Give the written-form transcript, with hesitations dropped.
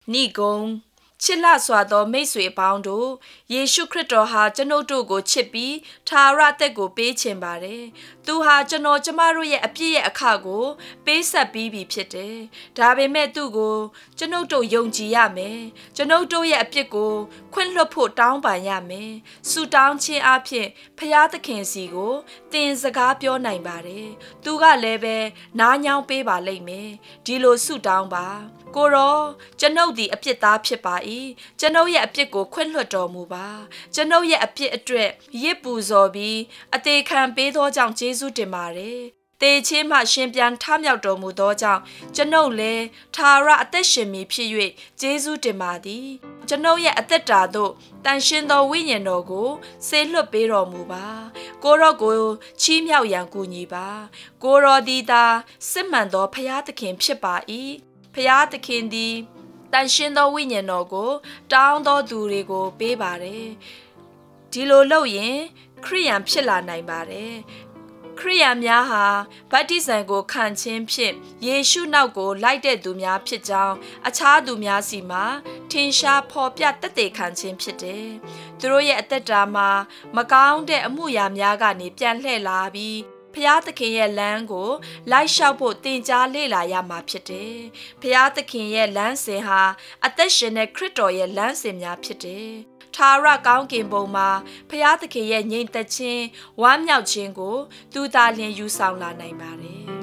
နိဂုံချစ်လစွာသောမိတ်ဆွေအပေါင်းတို့ယေရှုခရစ်တော်ဟာကျွန်ုပ်တို့ကိုချစ်ပြီးထာဝရအသက်ကိုပေးခြင်းပါတယ်။သူဟာကျမတို့ရဲ့အပြည့်ရဲ့အခကိုပေးဆက်ပြီးပြီဖြစ်တယ်။ဒါပေမဲ့သူ့ကိုကျွန်ုပ်တို့ယုံကြည်ရမယ်။ကျွန်ုပ်တို့ရဲ့အပြစ်ကိုခွင့်လွှတ်ဖို့တောင်းပန်ရမယ်။ဆုတောင်းခြင်းအပြင်ဖျားသခင်စီကိုသင်စကားပြောနိုင်ပါတယ်။သူကလည်းပဲနားညောင်းပေးပါလိမ့်မယ်။ဒီလိုဆုတောင်းပါ။ကိုရောကျွန်ုပ်ဒီအပြစ်သားဖြစ်ပါ၏ကျွန်ုပ်ရဲ့အပြစ်ကိုခွင့်လွှတ်တော်မူပါကျွန်ုပ်ရဲ့အပြစ်အတွက်ရစ်ပူဇော်ပြီးအသေးခံပေးသောကြောင့်ယေရှုတင်ပါတယ်တေချင်းမှရှင်ပြန်ထမြောက်တော်မူသောကြောင့်ကျွန်ုပ်လည်းထာဝရအသက်ရှင်မည်ဖြစ်၍ယေရှုတင်ပါသည်ကျွန်ုပ်ရဲ့အသက်တာသို့တန်ရှင်သောဝိညာဉ်တော်ကိုဆေလွတ်ပေးတော်မူပါကိုရောကိုချီးမြှောက်ရန်ကူညီပါကိုရောဒီသာစစ်မှန်သောဖရာသခင်ဖြစ်ပါ၏ဖရာသခင်သည်တန်ရှင်သောဝိညာဉ်တော်ကိုတောင်းသောသူတွေကိုပေးပါတယ်ဒီလိုလုပ်ရင်ခရိယန်ဖြစ်လာနိုင်ပါတယ်ခရိယာများဟာဗတ္တိဇံကိုခံခြင်းဖြင့်ယေရှုနောက်ကိုလိုက်တဲ့သူများဖြစ်ကြောင်းအခြားသူများစီမှာထင်ရှားဖော်ပြတသက်ခံခြင်းဖြစ်တယ်။သူတို့ရဲ့အသက်တာမှာမကောင်းတဲ့အမှုရာများကနေပြန်လှည့်လာပြီးဖျားသခင်ရဲ့လမ်းကိုလိုက်လျှောက်ဖို့သင်ကြားလေ့လာရမှာဖြစ်တယ်။ဖျားသခင်ရဲ့လမ်းစဉ်ဟာအသက်ရှင်တဲ့ခရစ်တော်ရဲ့လမ်းစဉ်များဖြစ်တယ်။ထာဝရကောင်းကင်ဘုံမှာဖျားသခင်ရဲ့ငြိမ်သက်ခြင်းဝမ်းမြောက်ခြင်းကိုသူသာလျှင်ယူဆောင်လာနိုင်ပါတယ်။